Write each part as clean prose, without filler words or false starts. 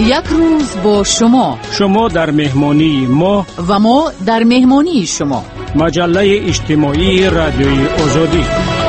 یک روز با شما در مهمانی ما و ما در مهمانی شما. مجله اجتماعی رادیوی آزادی.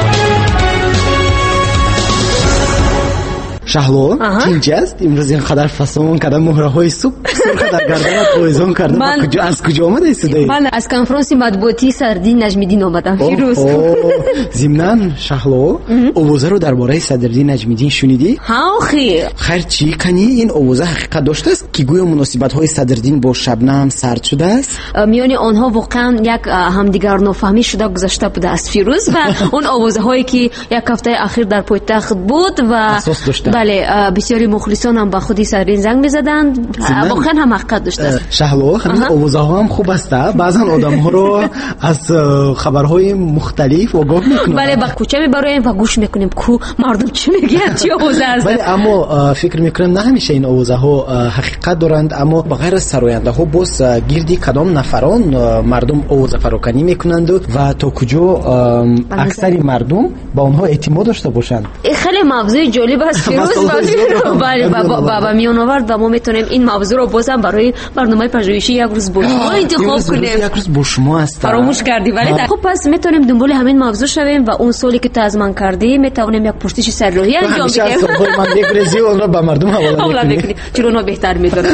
شهلو اینجاست. امروز اینقدر فسون کردم، مهره‌های صبح در گردن پویزون کردم. از کجا آمده صدایی؟ من از کنفرانس مطبوعاتی سردین نجمیدین آمدم فیروز. ضمناً شهلو اووزه رو درباره صدردین نجمیدین شنیدی؟ ها خیر چی کنی؟ این اووزه حقیقت داشته است که گویا مناسبت‌های صدردین با شبنم سرد شده است؟ میان آنها واقعا یک همدیگر نفهمی شده گذشته بوده است فیروز، و اون اووزه‌هایی که یک هفته اخیر در پایتخت بود و اساس داشته. بله، بسیاری مخلصان هم با خودی سردین زنگ می‌زدند، واقعا هم حقیقت داشته است. شهلو همین اووزه‌ها هم خوب است. بعضن آدم‌ها رو از خبرهای مختلف آگاه می‌کنه. بله، با کوچه میبریم و گوش میکنیم کو مردم چی میگن، چی اووزه است. بله، اما فکر میکنم نه همیشه این اووزه‌ها حقیقت دارند، اما بغیر از سراینده‌ها باز گردی کدام نفران مردم اووزه فراکنی میکنند و تا کجا اکثر مردم با اونها اعتماد داشته باشند. خیلی موضوع جالب است فیروز. بله، بابا میون آورد و ما میتونیم این موضوع رو بازم برای برنامه پژوهشی یک روز با شما انتخاب کنیم. یک روز با شما است. فراموش کردی، ولی خب پس میتونیم دنبال همین موضوع شویم و اون سوالی که تو از من کردی میتونیم یک پرسش سرراهی انجام بدیم. من بگریزی اون رو به مردم حواله کنیم. چرا اونا بهتر میدونن.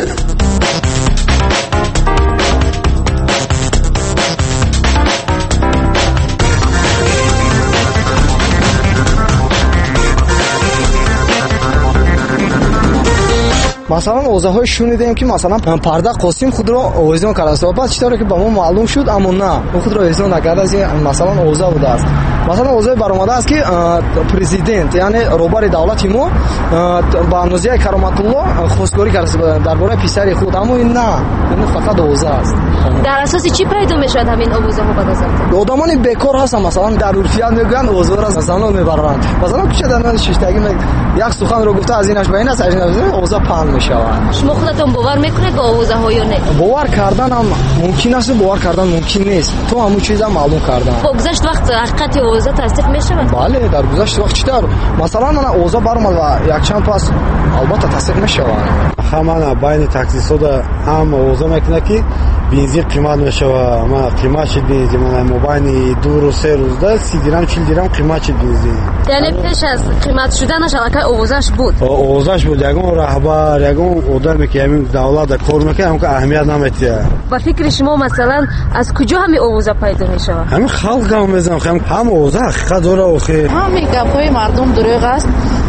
مثلا اوضاع‌های شنیدیم که مثلا پرده قاسم خود را اوزان کرده است، بعد چطوره که به ما معلوم شد اما نه، او خود را اوزان نکرده است. مثلا اوضاع بوده است، مثلا اوضاع برآمده است که پرزیدنت یعنی رهبر دولت ما با نوزیه کرامت الله خواستگاری کرده درباره پسر خود، اما این نه، این فقط اوضاع است. در اساس چی پیدا میشد همین اوضاع‌ها به نظر؟ آدمان بیکار هستن، مثلا در عرفیات میگن اوضاع را زنان میبرند، مثلا کوچه در ششتگی یک سخن رو گفته از اینش به این است، از این اوضاع پهن میشود. شما خودتون باور میکنید به اوضاع‌ها یا نه؟ باور کردن هم ممکن است، باور کردن ممکن نیست. تو همون چیزا معلوم کردن. با گذشت وقت حقیقت اوضاع تصدیق میشود؟ بله، در گذشت وقت چطور مثلا من اوضاع برام و یک چند پس البته تصدیق میشود. همانا بین تاکسیسودا هم اوضاع میکنه که بنزین قیمت میشود. ما قیمت شد بنزین من مبین 2 روز 3 روز ده 30 درهم 40 درهم قیمت شد بنزین. یعنی پیش از قیمت شدن شبکه اوضاعش بود. اوضاعش بود، یگان رهبر یگان آدمی که همین دولت کار میکنه هم که اهمیت نمیده. با فکر شما مثلا از کجا همین اوضاع پیدا میشود؟ همین خلق هم میزنم هم اوضاع حقیقت داره آخه. همین گپای مردم دروغ است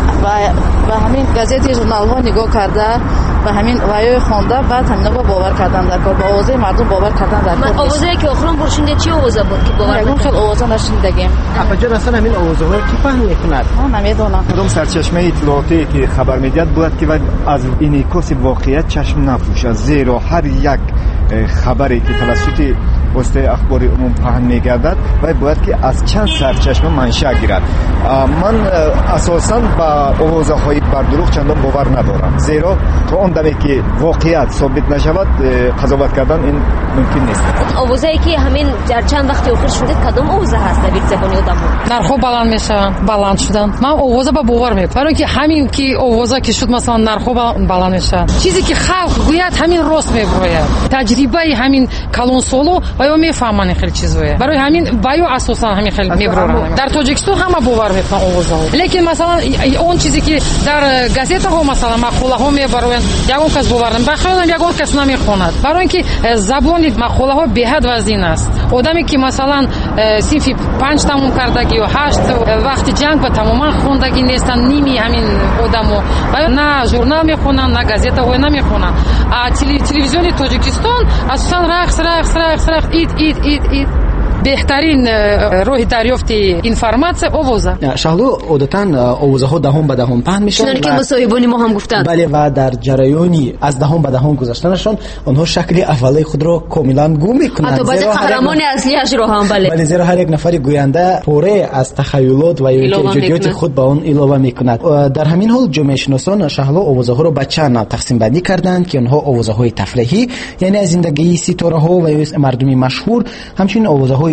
و همین گازیت ژورنال ها نگاه کرده و همین وایو خوانده، بعد همینا با باور کردن در کار، با اوضاع مردم باور کردن در کار. من اوضاعی که آخرام برشونده چی اوضاع بود که باور کردن؟ خیلی اوضاع نشوندگیم. اپجا اصلا همین اوضاع کی فهم میکند؟ من نمیدونم. کدام سرچشمه اطلاعاتی که خبر میدهد باید که از انعکاس واقعیت چشم نپوشد، زیرا هر یک خبری که توسط واسطه اخبار عموم پهن میگردد باید که از چند سرچشمه منشأ گیرد. من اساساً با اوضاع‌های بر دروغ چندان باور ندارم، زیرا تا اون دمی که واقعیت ثابت نشود قضاوت کردن این ممکن نیست. اوضاعی که همین در چند وقت اخیر شده کدام اوضاع هست در زبان آدم‌ها؟ نرخ‌ها بلند میشن، بلند شدن. من اوضاع با باور میکنم، برای که همین که اوضاع که شد مثلا نرخ‌ها بلند میشن، چیزی که خلق گوید همین راست میگوید. تجربه همین کلون سولو باید میفهمن خیلی چیزه، برای همین باید اساسا همین خیلی میبرن. در تاجیکستان همه باور میکنن اوضاع، لیکن مثلا اون چیزی که در گازیتا ها مثلا مقوله ها میبرن یگان کس باور نمیکنه، یگان کس نمیخواند، برای اینکه زبان مقوله ها بهد وزین است. آدمی که مثلا صنف 5 تموم کردگی و 8 وقت جنگ و تماما خوندگی نیستن، نیمی همین آدمو نه ژورنال میخونن نه گازیتا ها نمیخونن. تلویزیون تاجیکستان اساسا رخص اید بهترین راه دریافت اینفورماسیون اوضاع. شهلو عادتاً اوضاع‌ها دهم به دهم پهن میشن، چون که مصاحبانی ما هم گفتن. بله، و در جریانی از دهم به دهم گذشتنشون آنها شکل اولی خود را کاملا گم میکنند. حتی بعد قهرمان اصلیش رو هم بله زیرا هر یک نفر گوینده پوره از تخیلات و ایجادات خود به اون اضافه میکند. در همین حال جامعه شناسان شهلو اوضاع‌ها را به چند نوع تقسیم بندی کردند که آنها اوضاع‌های تفریحی یعنی از زندگی ستاره‌ها و مردمی مشهور، همچنین اوضاع‌های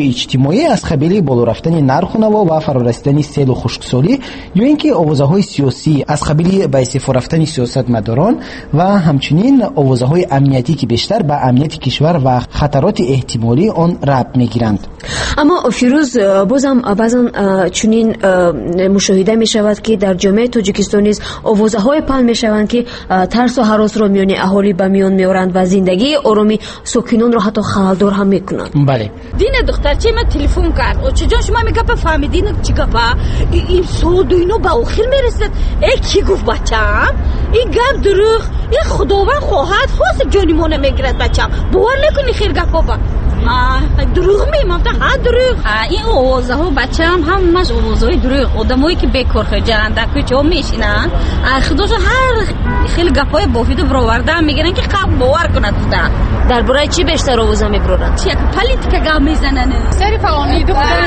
اوضاعهای اجتماعی از قبیل بالا رفتن نرخ نوا و فرارسیدن سیل و خشکسالی یا اینکه آوازه‌های سیاسی از قبیل به استعفا رفتن سیاستمداران و همچنین آوازه‌های امنیتی که بیشتر به امنیت کشور و خطرات احتمالی آن ربط میگیرند. اما فیروز بازم بعضا چنین مشاهده می شود که در جامعه تاجیکستان نیز آوازه‌های پخش می شوند که ترس و هراس را میان اهالی به میان میارند و زندگی آرامی ساکنان را حتی خلل‌دار هم میکنند. بله. دین دخترچه من تلفن کرد و چجا شما میگه فهمیدین چی گفت این سود و اینو به آخر میرسد. ای کی گفت بچم این گپ دروغ این خداوند خواهد خواست جانی مون میگیرد بچم باور نکنی خیر گپ بابا دروغ میمونم ها دروغ این اوازه ها بچه هم مش اوازه های دروغ آدمایی که بیکار خجالت دکوی چه میشینن خودشون هر خیلی گپای بافیدو برآورده میگیرن که قبل باور کنه در برای چی بیشتر اوازه میبرن چی پلیتیکا گام میزنن سری فلانی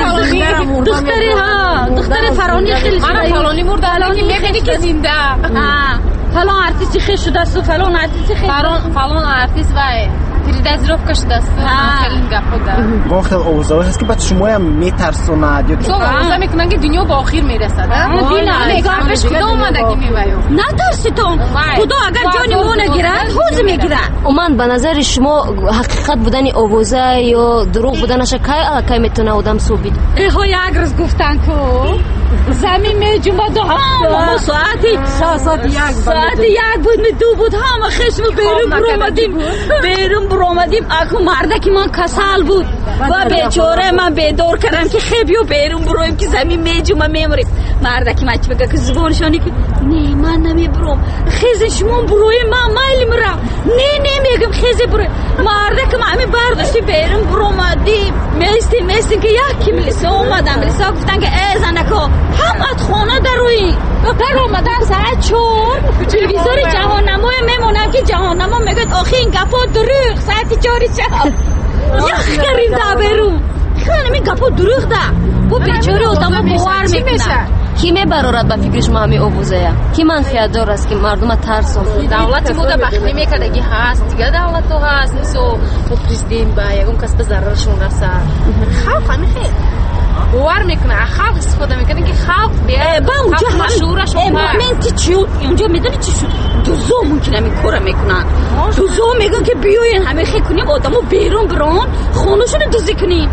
دختر فرانی خیلی من فلانی مرده الان میبینی که زنده فلان ارتیستی خیلی شده است فلان ارتیستی خیلی فلان ارتیست وای передозировка شده است خیلی گپا وقت اوضاعی هست که بعد شما هم میترسوند یا تو اوضاع میکنن که دنیا به آخر میرسد نگاه پیش خدا اومده که میوایو نترسیتون خدا اگر جان ما نگیرد خوز میگیرد من به نظر شما حقیقت بودن اوازه یا دروغ بودنش کی میتونه آدم ثابت ها یک روز گفتن که زمین میجومه دو هم ساعت یک بود می دو بود همه خشم بیرون برامدیم اکو مرده که من کسال بود و بیچاره من بیدار کردم که خیبیو بیرون برویم که زمین میجومه میموریم مرده که مچ بگه که زبانشانی که نه من نمی برام خیزی شما بروی من مایل میرم نه میگم خیزی بروی مرده که من همی برداشتی بیرون برامدیم میستیم که یکی ملیسا اومدم ملیسا گفتن که ای زنکا همت خونه دروی در اومدن ساعت 4 تلویزیون جهاننمای میمونم که جهاننما میگه آخه این گپا دروغ ساعت 4 شب یخ کریم دا بیرون خیلی این گپا دروغ ده و بیچاره آدم باور میکنن کی میبرارد به فکرش ما همین اوبوزه کی منفیت دار است که مردم ترس دولتی بوده بخلی میکردگی هست دیگه دولت تو هست نیسو تو پرزیدنت با یکم کس به ضررشون رسد خلق همین خیلی باور میکنه خلق استفاده میکنه که خلق با اونجا مشهورش مومنتی چی اونجا میدونی چی شد دوزو ممکنه این کارا میکنن دوزو میگن که بیاین همه خیلی کنیم آدمو بیرون برون خونشون دوزی کنیم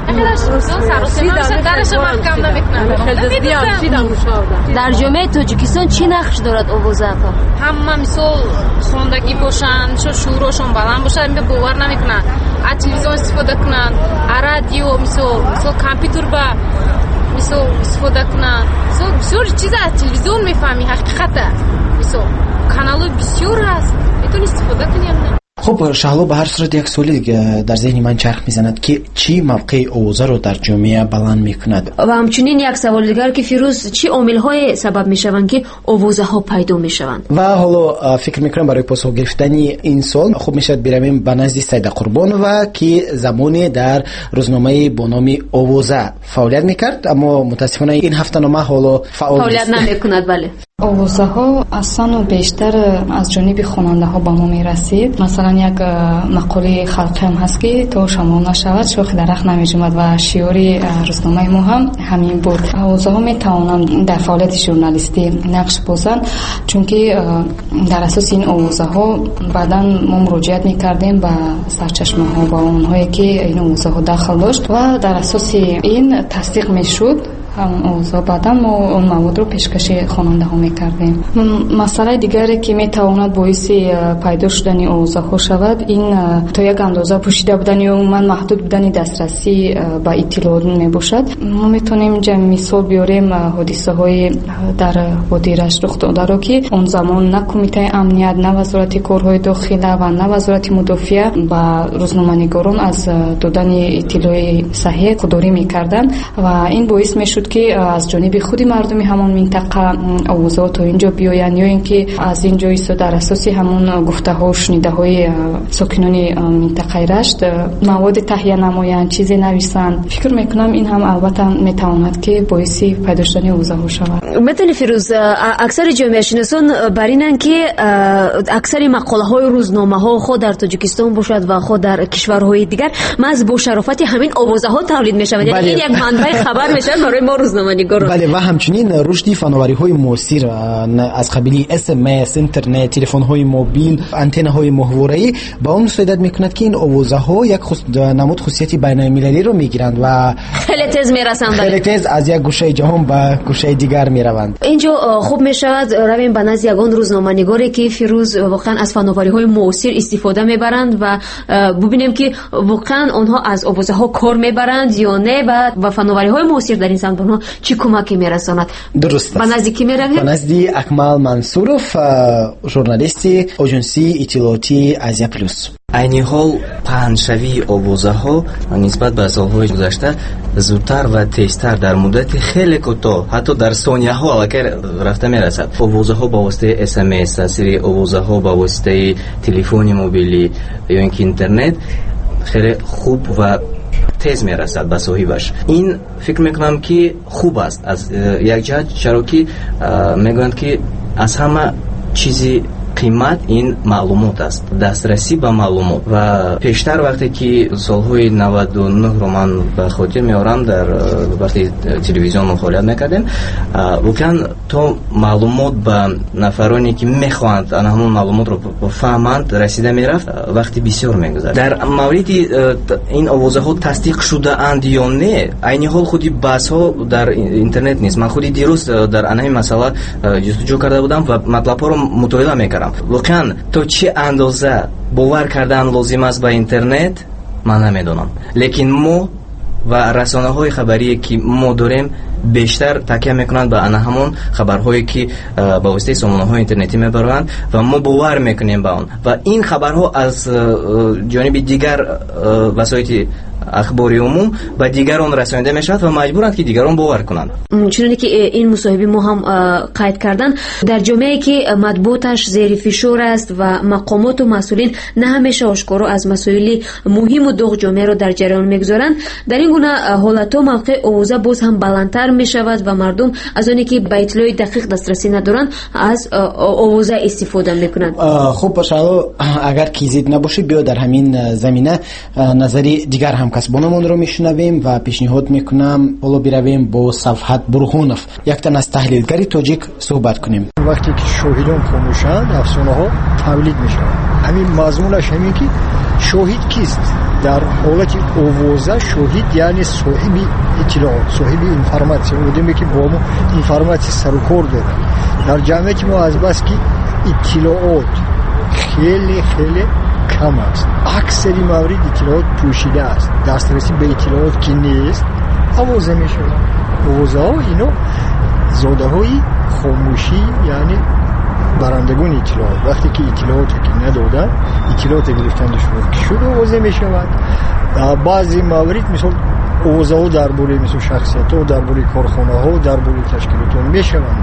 در جامعه تاجیکستان چی نقش دارد اوازه همه مثل خوندگی باشن شعورشون بلند باشن به باور نمیکنن از تلویزیون استفاده کنن رادیو مثل کامپیوتر با مثل استفاده کنن بسیار چیز از تلویزیون میفهمی حقیقته مثل کانال بسیار هست میتونی استفاده کنیم. خب شهلا به هر صورت یک سوالی در ذهن من چرخ میزند که چی موقع اوضاع رو در جامعه بلند میکند و همچنین یک سوال دیگر که فیروز چی عامل‌های سبب میشوند که اوازه‌ها پیدا میشوند و حالا فکر میکنم برای پاسخ گرفتن این سوال خوب میشد برویم به نزد سید قربان و که زمانی در روزنامه با نام اوازه فعالیت میکرد اما متاسفانه این هفته نامه حالا فعالیت نمیکند. بله اوازه ها اصلا و بیشتر از جانب خواننده ها به ما میرسید. مثلا یک مقاله خلقی هم هست که تا شما نشود شوخی درخت نمیجومد و شیاری روزنامه ما هم همین بود. اوازه ها میتوانند در فعالیت ژورنالیستی نقش بازند چون که در اساس این اوازه ها بعدا ما مراجعت میکردیم به سرچشمه ها با اونهایی که این اوازه ها داخل داشت و در اساس این تصدیق میشد اوضاع بعدا ما اون مواد رو پیشکش خواننده ها میکردیم. مسئله دیگری که میتواند باعث پیدا شدن اوضاع ها شود این تا یک اندازه پوشیده بودن یا من محدود بودن دسترسی به اطلاعات میباشد. ما میتونیم جمع مثال بیاریم حادثه های در وادی رشت رخ داده رو که اون زمان نه کمیته امنیت نه وزارت کارهای داخله و نه وزارت مدافعه با روزنامه‌نگاران از دادن اطلاع صحیح خودداری میکردند و این باعث میشد شد که از جانب خود مردم همون منطقه اوضاع تا اینجا بیاین یا اینکه از اینجا ایسا در اساس همون گفته ها و شنیده های ساکنان منطقه رشت مواد تهیه نماین چیزی نویسند. فکر میکنم این هم البته میتواند که باعث پیدا شدن اوضاع ها شود. مثلا فیروز اکثر جامعه شناسان بر اینن که اکثر مقاله های روزنامه ها خود در تاجیکستان باشد و خود در کشورهای دیگر محض با شرافت همین آوازه ها تولید میشود. یعنی این یک منبع خبر میشه برای ما روزنامه‌نگاران. بله و همچنین رشد فناوری های موثر از قبیل SMS، اینترنت، تلفن های موبیل، آنتن های محوره با اون مساعدت میکند که این آوازه ها یک نمود خصوصیت بین المللی رو میگیرند و خیلی تیز میرسند، خیلی تیز از یک گوشه جهان به گوشه دیگر میروند. اینجا خوب میشود رویم به نزد یگان روزنامه‌نگاری که فیروز واقعا از فناوری های موثر استفاده میبرند و ببینیم که واقعا آنها از آوازه ها کار میبرند یا نه و فناوری های موثر در این سمت به آنها چی کمکی میرساند. درست است. به نزد کی میرویم؟ به نزد اکمل منصورов، ژورنالیست اژانسی اطلاعاتی آزیا پلوس. عین حال پهنشوی آوازه ها نسبت به سالهای گذشته زودتر و تیزتر در مدت خیلی کوتاه حتی در ثانیه ها رفته میرسد. آوازه ها با واسطه SMS، تاثیر آوازه ها با واسطه تلفن موبیلی یا اینکه اینترنت خیلی خوب و تیز میرسد به صاحبش. این فکر میکنم که خوب است از یک جهت، چرا که میگویند که از همه چیزی قیمت این معلومات است، دسترسی به معلومات. و پیشتر وقتی که سالهای 99 رو من به خاطر میارم در وقتی تلویزیون مخالفت میکردیم، واقعا تو معلومات به نفرانی که میخواند همون معلومات رو بفهمند رسیده میرفت وقتی بسیار میگذشت. در مورد این آوازه ها تصدیق شده اند یا نه، عین حال خودی بحث ها در اینترنت نیست. من خودی دیروز در همین مسئله جستجو کرده بودم و مطلب ها رو مطالعه میکردم. واقعا تو چه اندازه باور کردن لازم است به اینترنت من نمیدونم، لیکن ما و رسانه های خبری که ما داریم بیشتر تکیه میکنند به همون خبرهایی که با واسطه سامانه های اینترنتی میبرند و ما باور میکنیم به آن و این خبرها از جانب دیگر وسایل اخباری عموم و دیگران رسانیده میشود و مجبورند که دیگران باور کنند. چون که این مصاحبه ما هم قید کردن در جامعه‌ای که مطبوعاتش زیر فشار است و مقامات و مسئولین نه همیشه آشکارا از مسائل مهم و داغ جامعه را در جریان میگذارند، در این گونه حالت‌ها موقع آوازه باز هم بلندتر میشود و مردم از آنی که به اطلاع دقیق دسترسی ندارند از آوازه استفاده میکنند. خوب باشه اگر کیزید نباشه بیا در همین زمینه نظری دیگر هم کسبانمون رو میشنویم و پیشنهاد میکنم حالا برویم با صفحت برهونف، یک تن از تحلیلگری تاجیک صحبت کنیم. وقتی که شاهدان خاموشند افسانه ها تولید میشن. همین مضمونش همین که شاهد کیست؟ در حالت آوازه شاهد یعنی صاحب اطلاعات، صاحب اینفورماسیون، آدمی که با ما اینفورماسیون سر و کار داره. در جامعه ما از بس که اطلاعات خیلی کم است، اکثری موارد اطلاعات پوشیده است، دسترسی به اطلاعات که نیست، آوازه می شود. آوازه ها اینو زاده های خاموشی یعنی برندگان اطلاعات، وقتی که اطلاعاتی که ندادن اطلاعات گرفتن شده آوازه می شود. بعضی موارد مثل آوازه ها درباره مثل شخصیت ها، درباره کارخانه ها، درباره تشکیلات ها می شود.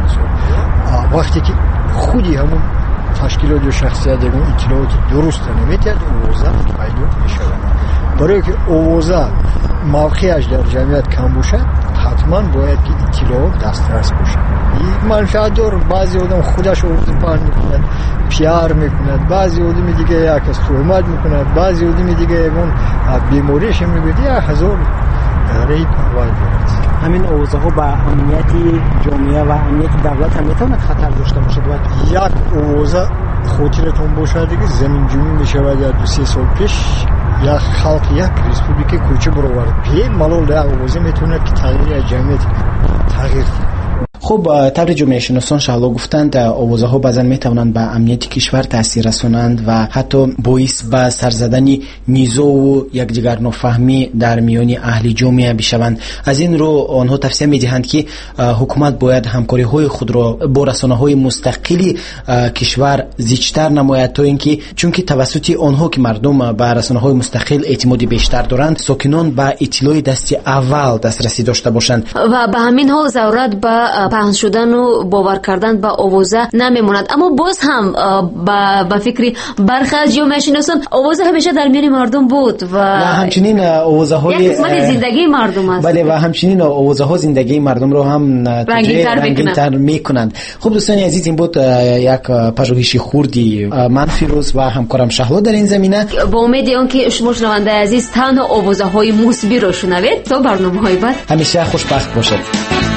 وقتی که خودی همون تشکیلات و شخصیت دیگون اطلاعات درست نمیتید آوازه پیدا میشود. برای که آوازه موقعش در جمعیت کم باشد حتما باید که اطلاعات دسترس باشد. این منفعت دار، بعضی آدم خودش آوازه پهن میکند پیار میکند، بعضی آدم دیگه یک از تهمت میکند، بعضی آدم دیگه اون بیماریش میگه 1000 ریپ باید برد. همین آوازه ها با امنیت جامعه و امنیت دولت هم میتواند خطر داشته باشد. یک آوازه خاطرتون باشه دیگه زمین جمعی میشود یا 2-3 سال پیش یک خلق یک ریسپوبلیک کوچه برآورد. ملال یک آوازه میتونه که تغییر جمعیت تغییر. خب طبری جامعه شناسان شهلا گفتند آوازه ها بعضا میتوانند به امنیت کشور تاثیر رسانند و حتی باعث به سر زدن نیزه و یکدیگر نفهمی در میان اهل جامعه بشوند. از این رو آنها توصیه میدهند که حکومت باید همکاری های خود را با رسانه های مستقلی کشور زیادتر نماید تا اینکه چون که توسط آنها که مردم به رسانه های مستقل اعتماد بیشتر دارند ساکنان به اطلاع دست اول دسترسی داشته باشند و به همین حال ضرورت به پهن شدن و باور کردن به آوازه نمیموند. اما باز هم به فکری برخی از جامعه شناسان آوازه همیشه در میان مردم بود و همچنین آوازه های یک قسمت زندگی مردم است. بله و همچنین آوازه ها زندگی مردم رو هم رنگین‌تر میکنند. خب دوستان عزیز این بود یک پژوهش خوردی من فیروز و همکارم شهلا در این زمینه با امید آنکه شما شنونده عزیز تنها آوازه های موسیقی رو شنوید تا برنامه‌های بعد همیشه خوشبخت باشید.